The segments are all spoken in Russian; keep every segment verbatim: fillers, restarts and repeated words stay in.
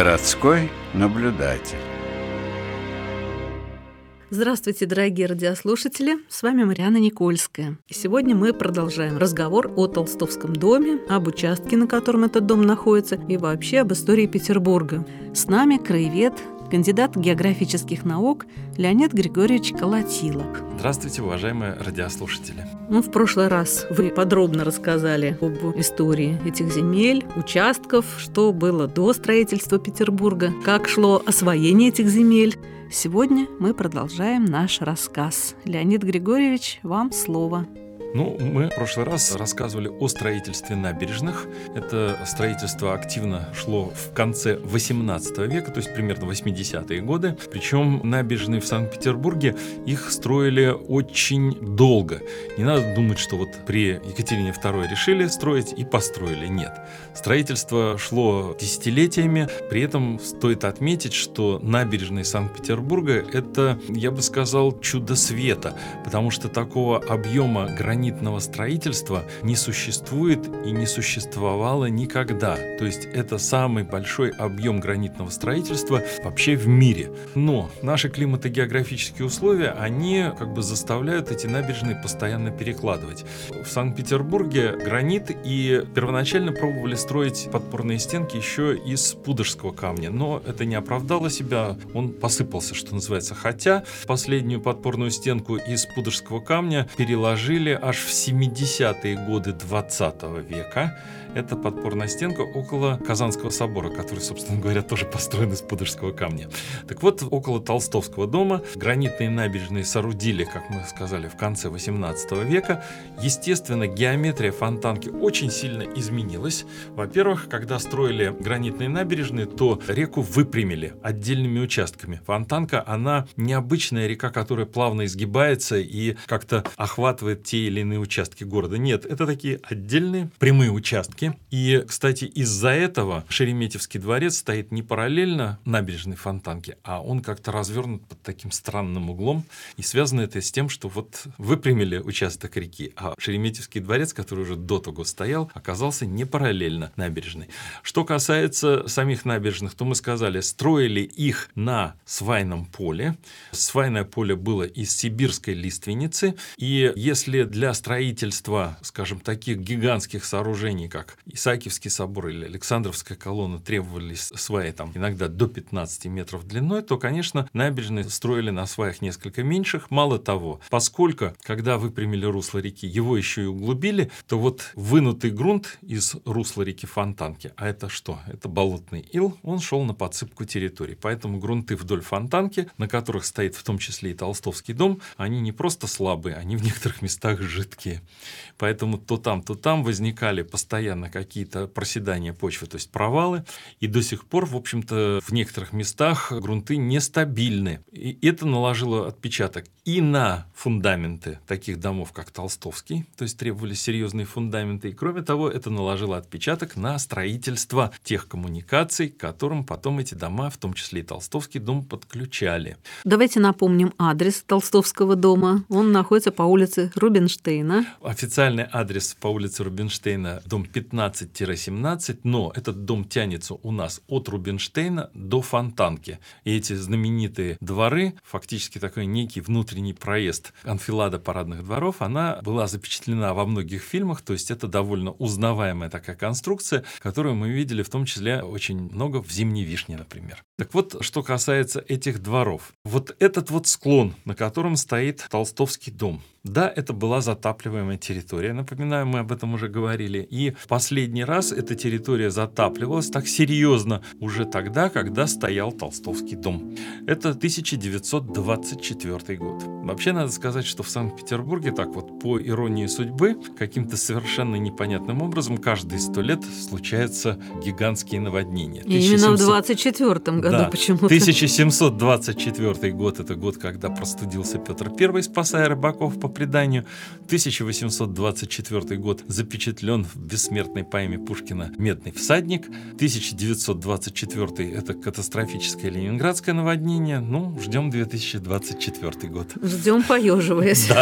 Городской наблюдатель. Здравствуйте, дорогие радиослушатели! С вами Марианна Никольская. И сегодня мы продолжаем разговор о Толстовском доме, об участке, на котором этот дом находится, и вообще об истории Петербурга. С нами краевед, кандидат географических наук Леонид Григорьевич Колотилок. Здравствуйте, уважаемые радиослушатели. Ну, в прошлый раз вы подробно рассказали об истории этих земель, участков, что было до строительства Петербурга, как шло освоение этих земель. Сегодня мы продолжаем наш рассказ. Леонид Григорьевич, вам слово. Ну, мы в прошлый раз рассказывали о строительстве набережных. Это строительство активно шло в конце восемнадцатого века, то есть примерно восьмидесятые годы. Причем набережные в Санкт-Петербурге, их строили очень долго. Не надо думать, что вот при Екатерине второй решили строить и построили. Нет. Строительство шло десятилетиями. При этом стоит отметить, что набережные Санкт-Петербурга — это, я бы сказал, чудо света, потому что такого объема границ гранитного строительства не существует и не существовало никогда. То есть это самый большой объем гранитного строительства вообще в мире. Но наши климатогеографические условия, они как бы заставляют эти набережные постоянно перекладывать. В Санкт-Петербурге гранит, и первоначально пробовали строить подпорные стенки еще из пудожского камня, но это не оправдало себя, он посыпался, что называется. Хотя последнюю подпорную стенку из пудожского камня переложили аж в семидесятые годы двадцатого века. Это подпорная стенка около Казанского собора, который, собственно говоря, тоже построен из пудожского камня. Так вот, около Толстовского дома гранитные набережные соорудили, как мы сказали, в конце восемнадцатого века. Естественно, геометрия Фонтанки очень сильно изменилась. Во-первых, когда строили гранитные набережные, то реку выпрямили отдельными участками. Фонтанка, она необычная река, которая плавно изгибается и как-то охватывает те или иные участки города. Нет, это такие отдельные прямые участки. И, кстати, из-за этого Шереметьевский дворец стоит не параллельно набережной Фонтанке, а он как-то развернут под таким странным углом. И связано это с тем, что вот выпрямили участок реки, а Шереметьевский дворец, который уже до того стоял, оказался не параллельно набережной. Что касается самих набережных, то мы сказали, строили их на свайном поле. Свайное поле было из сибирской лиственницы. И если для строительства, скажем, таких гигантских сооружений, как Исаакиевский собор или Александровская колонна, требовались сваи там иногда до пятнадцати метров длиной, то, конечно, набережные строили на сваях несколько меньших. Мало того, поскольку, когда выпрямили русло реки, его еще и углубили, то вот вынутый грунт из русла реки Фонтанки, а это что? Это болотный ил, он шел на подсыпку территории. Поэтому грунты вдоль Фонтанки, на которых стоит в том числе и Толстовский дом, они не просто слабые, они в некоторых местах жидкие. Поэтому то там, то там возникали постоянно на какие-то проседания почвы, то есть провалы, и до сих пор, в общем-то, в некоторых местах грунты нестабильны. И это наложило отпечаток и на фундаменты таких домов, как Толстовский, то есть требовались серьезные фундаменты, и, кроме того, это наложило отпечаток на строительство тех коммуникаций, к которым потом эти дома, в том числе и Толстовский дом, подключали. Давайте напомним адрес Толстовского дома. Он находится по улице Рубинштейна. Официальный адрес по улице Рубинштейна, дом пятнадцать семнадцать, но этот дом тянется у нас от Рубинштейна до Фонтанки. И эти знаменитые дворы, фактически такой некий внутренний проезд, анфилада парадных дворов, она была запечатлена во многих фильмах, то есть это довольно узнаваемая такая конструкция, которую мы видели в том числе очень много в «Зимней вишне», например. Так вот, что касается этих дворов. Вот этот вот склон, на котором стоит Толстовский дом, да, это была затапливаемая территория, напоминаю, мы об этом уже говорили, и в последний раз эта территория затапливалась так серьезно уже тогда, когда стоял Толстовский дом. Это тысяча девятьсот двадцать четвёртый год. Вообще, надо сказать, что в Санкт-Петербурге, так вот, по иронии судьбы, каким-то совершенно непонятным образом каждые сто лет случаются гигантские наводнения. И именно в двадцать четвёртом году да, почему-то. тысяча семьсот двадцать четвёртый год – это год, когда простудился Петр Первый, спасая рыбаков по преданию. тысяча восемьсот двадцать четвёртый год запечатлен в бессмертной поэме Пушкина «Медный всадник». тысяча девятьсот двадцать четвёртый — это катастрофическое ленинградское наводнение. Ну, ждем две тысячи двадцать четвёртый год. Ждем, поеживаясь. Да.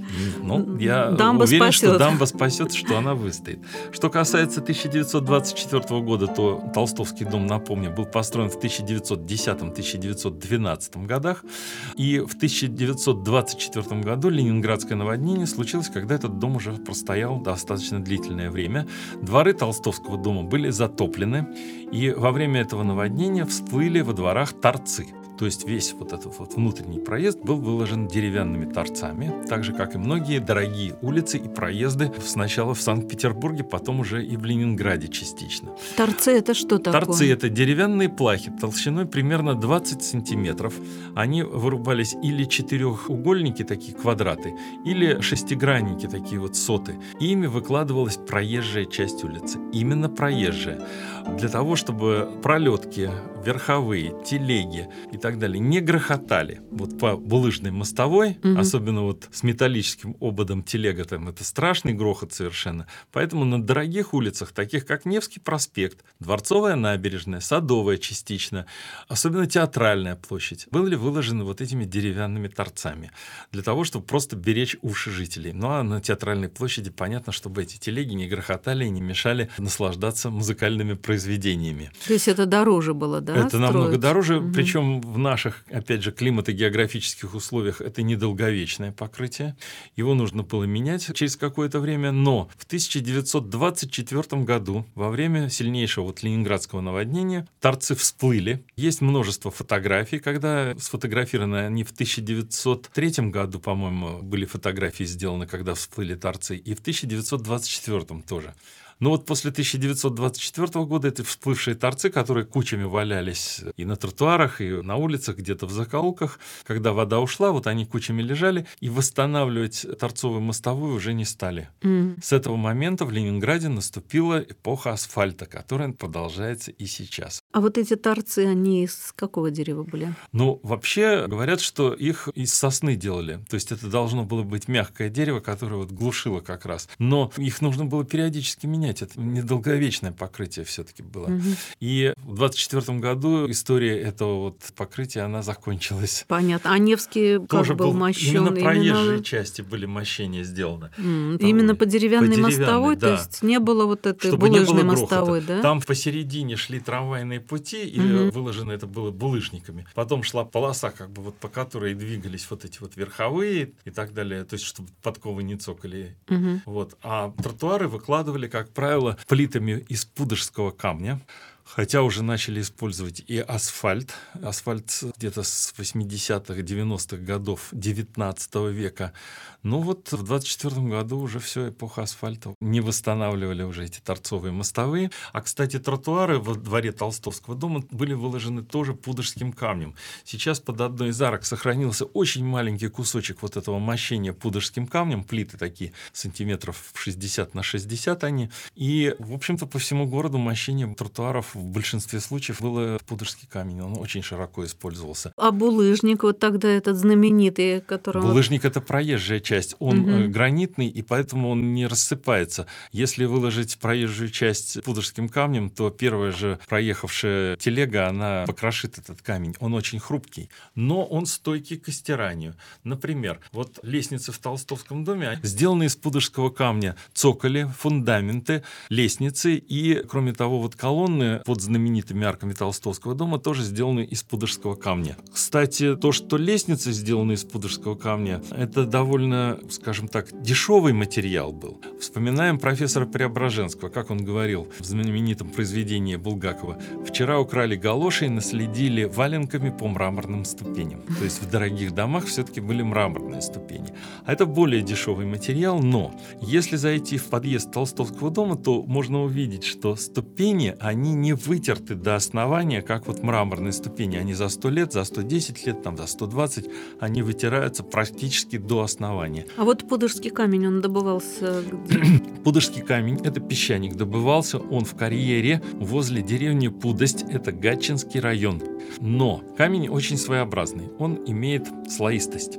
Ну, я дамба уверен, спасет. что дамба спасет, что она выстоит. Что касается тысяча девятьсот двадцать четвёртого года, то Толстовский дом, напомню, был построен в тысяча девятьсот десятом — тысяча девятьсот двенадцатом годах. И в тысяча девятьсот двадцать четвёртом году ленинградское наводнение случилось, когда этот дом уже простоял достаточно длительное время. Дворы Толстовского дома были затоплены, и во время этого наводнения всплыли во дворах торцы. То есть весь вот этот вот внутренний проезд был выложен деревянными торцами, так же, как и многие дорогие улицы и проезды сначала в Санкт-Петербурге, потом уже и в Ленинграде частично. Торцы — это что такое? Торцы — это деревянные плахи толщиной примерно двадцать сантиметров. Они вырубались или четырехугольники, такие квадраты, или шестигранники, такие вот соты. И ими выкладывалась проезжая часть улицы. Именно проезжая. Для того, чтобы пролетки, верховые, телеги и так далее не грохотали вот по булыжной мостовой, угу. особенно вот с металлическим ободом телега, там это страшный грохот совершенно. Поэтому на дорогих улицах, таких как Невский проспект, Дворцовая набережная, Садовая частично, особенно Театральная площадь, были выложены вот этими деревянными торцами для того, чтобы просто беречь уши жителей. Ну а на Театральной площади понятно, чтобы эти телеги не грохотали и не мешали наслаждаться музыкальными произведениями. То есть это дороже было, да? Это строить? намного дороже, угу. причем в наших, опять же, климато-географических условиях это недолговечное покрытие. Его нужно было менять через какое-то время, но в тысяча девятьсот двадцать четвёртом году, во время сильнейшего вот ленинградского наводнения, торцы всплыли. Есть множество фотографий, когда сфотографированы они в тысяча девятьсот третьем году, по-моему, были фотографии сделаны, когда всплыли торцы, и в тысяча девятьсот двадцать четвёртом тоже. Но вот после тысяча девятьсот двадцать четвёртого года это всплывшие торцы, которые кучами валялись и на тротуарах, и на улицах, где-то в закоулках. Когда вода ушла, вот они кучами лежали, и восстанавливать торцовую мостовую уже не стали. Mm. С этого момента в Ленинграде наступила эпоха асфальта, которая продолжается и сейчас. А вот эти торцы, они из какого дерева были? Ну, вообще говорят, что их из сосны делали. То есть это должно было быть мягкое дерево, которое вот глушило как раз. Но их нужно было периодически менять. Это недолговечное покрытие все-таки было. Угу. И в двадцать четвёртом году история этого вот покрытия, она закончилась. Понятно. А Невский как тоже был был мощен? Именно проезжие именно... части были мощения сделаны. Mm. Именно по деревянной, по деревянной мостовой? Да. То есть не было вот этой Чтобы булыжной мостовой, да? Там посередине шли трамвайные пути, и угу. выложено это было булыжниками. Потом шла полоса, как бы вот по которой двигались вот эти вот верховые и так далее, то есть чтобы подковы не цокали. Угу. Вот. А тротуары выкладывали, как правило, плитами из пудожского камня. Хотя уже начали использовать и асфальт. Асфальт где-то с восьмидесятых, девяностых годов девятнадцатого века. Но вот в двадцать четвёртом году уже все, эпоха асфальта. Не восстанавливали уже эти торцовые мостовые. А, кстати, тротуары во дворе Толстовского дома были выложены тоже пудожским камнем. Сейчас под одной из арок сохранился очень маленький кусочек вот этого мощения пудожским камнем. Плиты такие, сантиметров шестьдесят на шестьдесят они. И, в общем-то, по всему городу мощение тротуаров в большинстве случаев было пудожский камень. Он очень широко использовался. А булыжник, вот тогда этот знаменитый, который... Булыжник — это проезжая часть. Он угу. гранитный, и поэтому он не рассыпается. Если выложить проезжую часть пудожским камнем, то первая же проехавшая телега, она покрошит этот камень. Он очень хрупкий, но он стойкий к стиранию. Например, вот лестницы в Толстовском доме сделаны из пудожского камня. Цоколи, фундаменты, лестницы и, кроме того, вот колонны под знаменитыми арками Толстовского дома тоже сделаны из пудожского камня. Кстати, то, что лестницы сделаны из пудожского камня, это довольно, скажем так, дешевый материал был. Вспоминаем профессора Преображенского, как он говорил в знаменитом произведении Булгакова: «Вчера украли галоши и наследили валенками по мраморным ступеням». То есть в дорогих домах все-таки были мраморные ступени. А это более дешевый материал, но если зайти в подъезд Толстовского дома, то можно увидеть, что ступени, они не вытерты до основания, как вот мраморные ступени. Они за сто лет, за сто десять лет, там, за сто двадцать, они вытираются практически до основания. А вот пудожский камень, он добывался где? Пудожский камень — это песчаник. Добывался он в карьере возле деревни Пудость, это Гатчинский район. Но камень очень своеобразный, он имеет слоистость.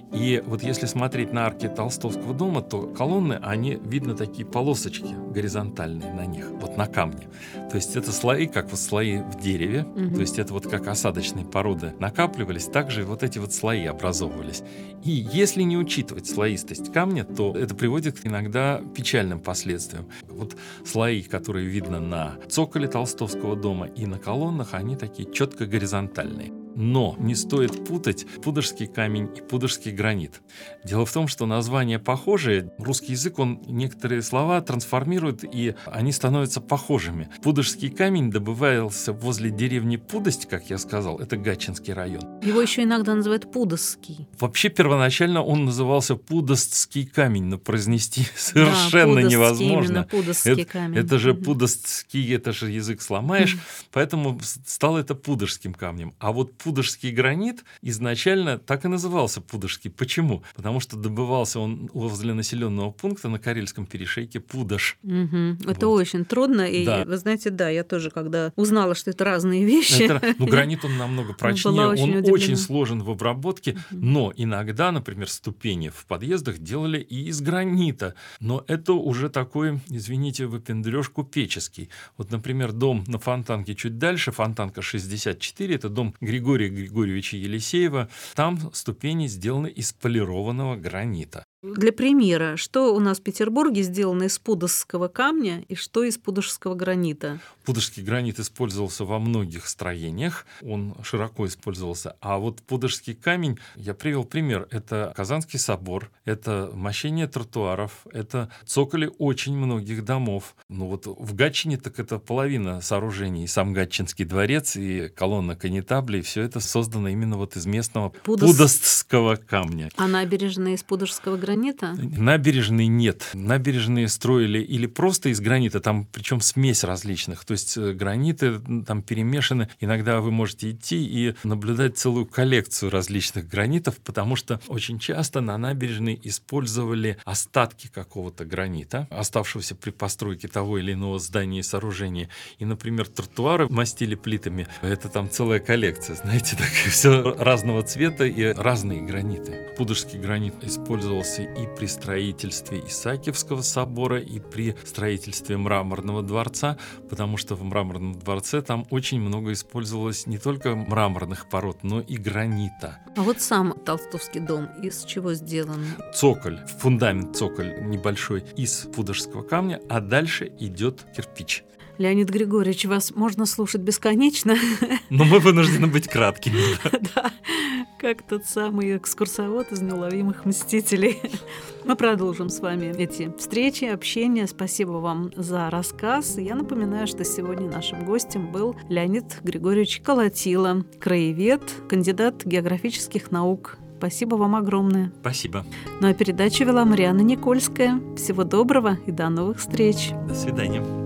И вот если смотреть на арки Толстовского дома, то колонны, они, видно, такие полосочки горизонтальные на них, вот на камне. То есть это слои, как вот слои в дереве, угу. То есть это вот как осадочные породы накапливались, также вот эти вот слои образовывались. И если не учитывать слоистость камня, то это приводит к иногда печальным последствиям. Вот слои, которые видно на цоколе Толстовского дома и на колоннах, они такие четко горизонтальные. Но не стоит путать пудожский камень и пудожский гранит. Дело в том, что названия похожие. Русский язык, он некоторые слова трансформирует, и они становятся похожими. Пудожский камень добывался возле деревни Пудость, как я сказал, это Гатчинский район. Его еще иногда называют пудосский. Вообще первоначально он назывался Пудостский камень, но произнести совершенно да, невозможно. Пудостский это, камень. это же угу. Пудостский, это же язык сломаешь, угу. Поэтому стало это Пудожским камнем. А вот Пудожский гранит изначально так и назывался Пудожский. Почему? Потому что добывался он возле населенного пункта на Карельском перешейке Пудож. Угу. Это вот. Очень трудно. И да. Вы знаете, да, я тоже, когда узнала, что это разные вещи. Это, ну, гранит он намного прочнее, очень он удивлена. Очень сложен в обработке, угу. Но иногда, например, ступени в подъездах делали и из гранита. Но это уже такой, извините, выпендрёж купеческий. Вот, например, дом на Фонтанке чуть дальше, Фонтанка шестьдесят четыре, это дом Григория Григорьевича Елисеева, там ступени сделаны из полированного гранита. Для примера, что у нас в Петербурге сделано из пудожского камня и что из пудожского гранита? Пудожский гранит использовался во многих строениях, он широко использовался. А вот пудожский камень, я привел пример, это Казанский собор, это мощение тротуаров, это цоколи очень многих домов. Ну вот в Гатчине так это половина сооружений, и сам Гатчинский дворец, и колонна каннетаблей, все это создано именно вот из местного Пудос... пудожского камня. А набережные из пудожского гранита? Набережные нет. Набережные строили или просто из гранита, там причем смесь различных. То есть граниты там перемешаны. Иногда вы можете идти и наблюдать целую коллекцию различных гранитов, потому что очень часто на набережной использовали остатки какого-то гранита, оставшегося при постройке того или иного здания и сооружения. И, например, тротуары мастили плитами. Это там целая коллекция, знаете, так, все разного цвета и разные граниты. Пудожский гранит использовался и при строительстве Исаакиевского собора, и при строительстве Мраморного дворца, потому что в Мраморном дворце там очень много использовалось не только мраморных пород, но и гранита. А вот сам Толстовский дом из чего сделан? Цоколь, фундамент цоколь небольшой из пудожского камня, а дальше идет кирпич. Леонид Григорьевич, вас можно слушать бесконечно. Но мы вынуждены быть краткими. Да, как тот самый экскурсовод из «Неуловимых мстителей». Мы продолжим с вами эти встречи, общение. Спасибо вам за рассказ. Я напоминаю, что сегодня нашим гостем был Леонид Григорьевич Колотило, краевед, кандидат географических наук. Спасибо вам огромное. Спасибо. Ну а передачу вела Марианна Никольская. Всего доброго и до новых встреч. До свидания.